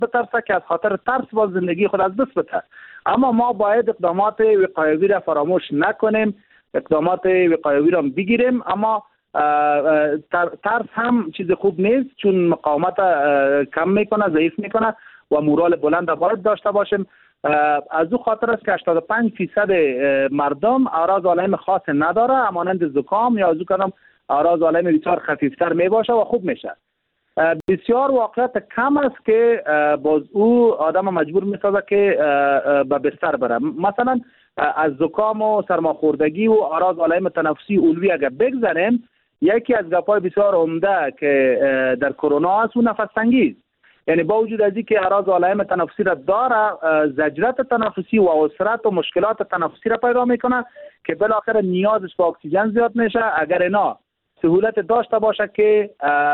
بترسه که از خاطر ترس با زندگی خود از دست بده. اما ما باید اقدامات وقایوی را فراموش نکنیم، اقدامات وقایوی را بگیریم. اما ترس هم چیز خوب نیست، چون مقاومت کم میکنه، ضعیف میکنه و مورال بلند باید داشته باشیم. از او خاطر است که 85% مردم اعراض علائم خاص نداره، همانند زکام یا از او کدام اعراض علائم بسیار خفیفتر می باشه و خوب میشه. بسیار واقعیت کم است که باز او آدم مجبور میسازه که به بستر بره. مثلا از زکام و سرماخوردگی و اعراض علائم تنفسی علوی اگر بگذاریم، یکی از گپ‌های بسیار عمده که در کرونا است و نفس تنگی است. یعنی با وجود از اینکه اعراض علائم تنفسی را داره، زجرت تنفسی و عسرت و مشکلات تنفسی را پیدا میکنه که بالاخره نیازش به اکسیژن زیاد میشه. اگر اینا سهولت داشته باشه که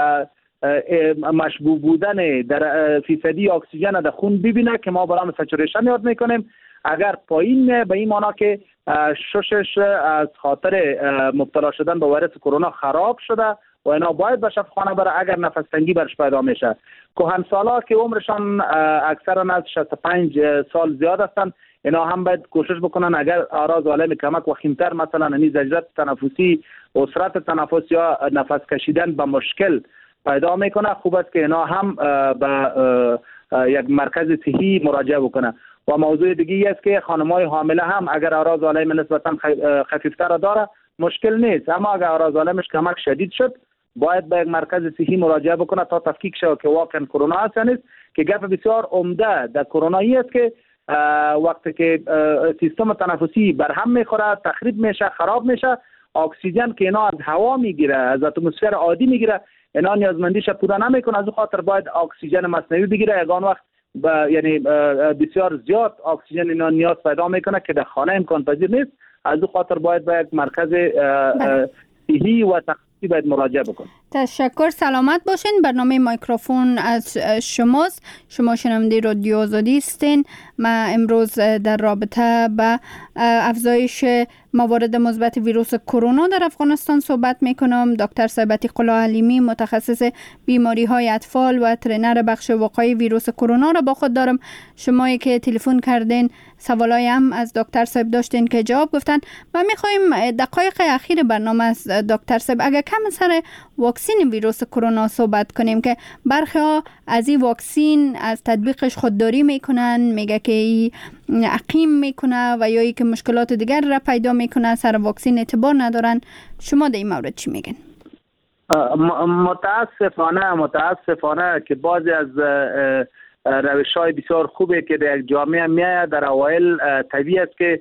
مشبوع بودن در فیصدی اکسیژن در خون ببینه که ما برام سچوریشن یاد میکنیم، اگر پایین به این معنی که ششش از خاطر مبتلا شدن به ویروس کرونا خراب شده و اینا باید به شفاخانه بره اگر نفس تنگی برش پیدا میشه. کهنسالا که عمرشان اکثرا از 65 سال زیاد هستند، اینا هم باید کوشش بکنن اگر اعراض علائم کمک وخیمتر مثلا زجرت تنفسی، عسرت تنفس یا نفس کشیدن به مشکل پیدا میکنه، خوب است که اینا هم به یک مرکز صحی مراجعه بکنه. و موضوع دیگه است که خانم‌های حامله هم اگر اعراض علائم نسبتا خفیفتر داره مشکل نیست، اما اگر اعراض علائمش کمک شدید شد باید به یک مرکز صحی مراجعه بکنه تا تفکیک شود که واقعا کرونا است نیست. که گپ بسیار عمده در کرونایی است که وقتی که سیستم تنفسی برهم میخوره، تخریب میشه، خراب میشه، اکسیژن که اینا از هوا میگیره، از اتمسفر عادی میگیره، اینا نیازمندیش پوره نمیکنه. از اون خاطر باید اکسیژن مصنوعی بگیره. یگان وقت یعنی بسیار زیاد اکسیژن اینا نیاز پیدا میکنه که در خانه امکان پذیر نیست. از اون خاطر باید به یک مرکز صحی و تخصصی باید مراجعه بکنه. تشکر، سلامت باشین. برنامه مایکروفون از شماست. شما شنونده رادیو آزادی هستین. ما امروز در رابطه با افزایش موارد مثبت ویروس کرونا در افغانستان صحبت میکنم. دکتر صاحب عتیق الله علیمی، متخصص بیماری های اطفال و ترینر بخش وقایع ویروس کرونا را با خود دارم. شمایی که تلفن کردین سوالای هم از دکتر صاحب داشتین که جواب گفتن. ما میخوایم دقایق اخیر برنامه از دکتر صاحب اگر کم سر واکسین ویروس کرونا صحبت کنیم که برخی ها از این واکسین از تطبیقش خودداری میکنن، میگه که عقیم میکنه و یا ای که مشکلات دیگر را پیدا میکنه، سر واکسین اعتبار ندارن. شما در این مورد چی میگن؟ متاسفانه که بعضی از روش‌های بسیار خوبه که در یک جامعه میاد در اوایل طبیعی است که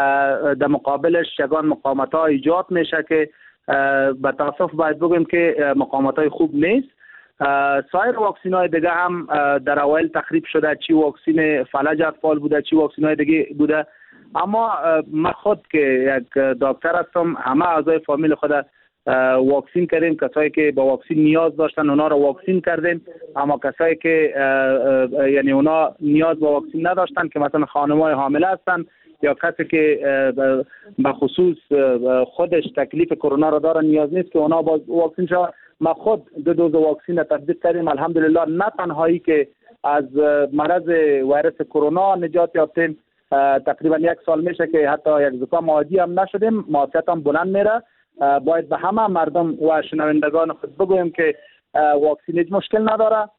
در مقابلش یگان مقاومت‌ها ایجاد میشه که به تاسف باید بگیم که مقاومت‌های خوب نیست. سایر واکسین‌های دیگه هم در اوایل تخریب شده، چی واکسین فلج اطفال بوده، چی واکسین‌های دیگه بوده. اما من خود که یک دکتر هستم، همه اعضای فامیل خود واکسین کردیم. کسایی که با واکسین نیاز داشتن اونا رو واکسین کردیم، اما کسایی که یعنی اونا نیاز به واکسین نداشتن که مثلا خانم‌های حامله هستن یا کسی که به خصوص خودش تکلیف کرونا رو داره نیاز نیست که اونا با واکسین شود. ما خود 2 دوز واکسین تطبیق کردیم. الحمدلله نه تنهایی که از مرض ویروس کرونا نجات یافتیم، تقریبا 1 سال میشه که حتی یک زکام عادی هم نشدیم، معافیت هم بلند میره. باید به همه مردم و شنوندگان خود بگویم که واکسین هیچ مشکل نداره،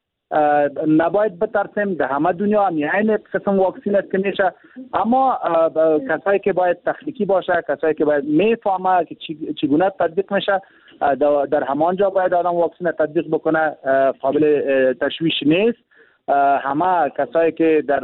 نباید بترسیم. در همه دنیا هم این قسم واکسین است که میشه، اما کسایی که باید تخنیکی باشه، کسایی که باید میفهمه که چگونه تطبیق میشه، در همانجا باید آدم واکسین تطبیق بکنه. قابل تشویش نیست. همه کسایی که در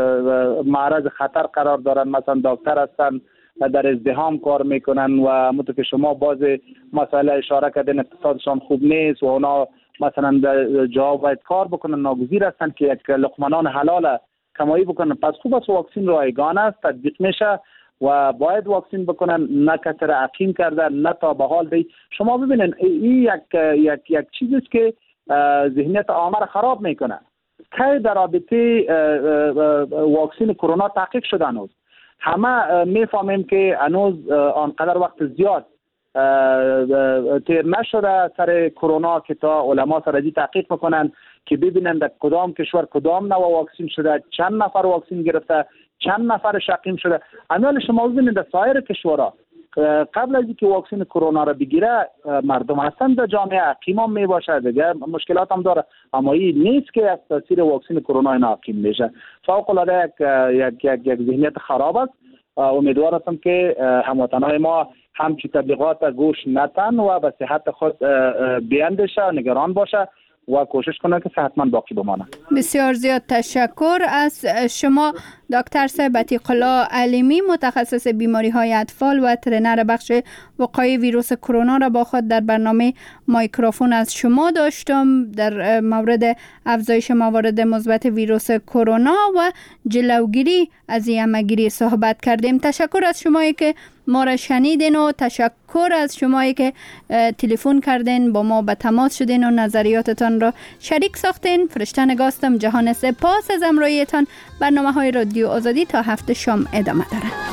معرض خطر قرار دارن، مثلا دکتر هستن، در ازدحام کار میکنن و همونطور که شما باز مسئله اشاره کردین اقتصادشان خوب نیست و اونا مثلا در جا باید کار بکنن، ناگزیر هستن که یک لقمه حلال کمایی بکنن. پس خوب است واکسین رایگان است، تطبیق میشه و باید واکسین بکنن، نه کسر عقیم کردن، نه تا به حال دی. شما ببینن این یک چیزی است که ذهنیت عامه را خراب میکنه. که در رابطه واکسین کرونا تحقیق شده هنوز همه میفهمیم که هنوز آنقدر وقت زیاد تیر نشده سر کرونا که تا علما سر ازی تحقیق بکنن که ببینن در کدام کشور کدام نوع واکسن شده، چند نفر واکسن گرفته، چند نفر شقیم شده. امیال شما ببینید در سایر کشورها قبل از اینکه واکسن کرونا را بگیره مردم هستن در جامعه عقیم هم می باشه، دیگه مشکلات هم داره، اما این نیست که از تاثیر واکسن کرونا اینا عقیم میشه. فوق العاده یک ذهنیت خراب است. امیدوار هستم که هموطنان ما همچی تبلیغات گوش نتن و به صحت خود بیاندیشه، نگران باشه و کوشش کنه که صحتمند باقی بمانه. بسیار زیاد تشکر از شما دکتر صاحب عتیق الله علیمی، متخصص بیماری های اطفال و ترینر بخش وقایع ویروس کرونا را با خود در برنامه مایکروفون از شما داشتم در مورد افزایش موارد مثبت ویروس کرونا و جلوگیری از این همه‌گیری صحبت کردیم. تشکر از شمایی که ما را شنیدین و تشکر از شمایی که تلفن کردین، با ما به تماس شدین و نظریاتتان را شریک ساختین. فرشته نگاستم. جهان سپاس از همراهیتان. برنامه های رادیو آزادی تا هفته شام ادامه دارد.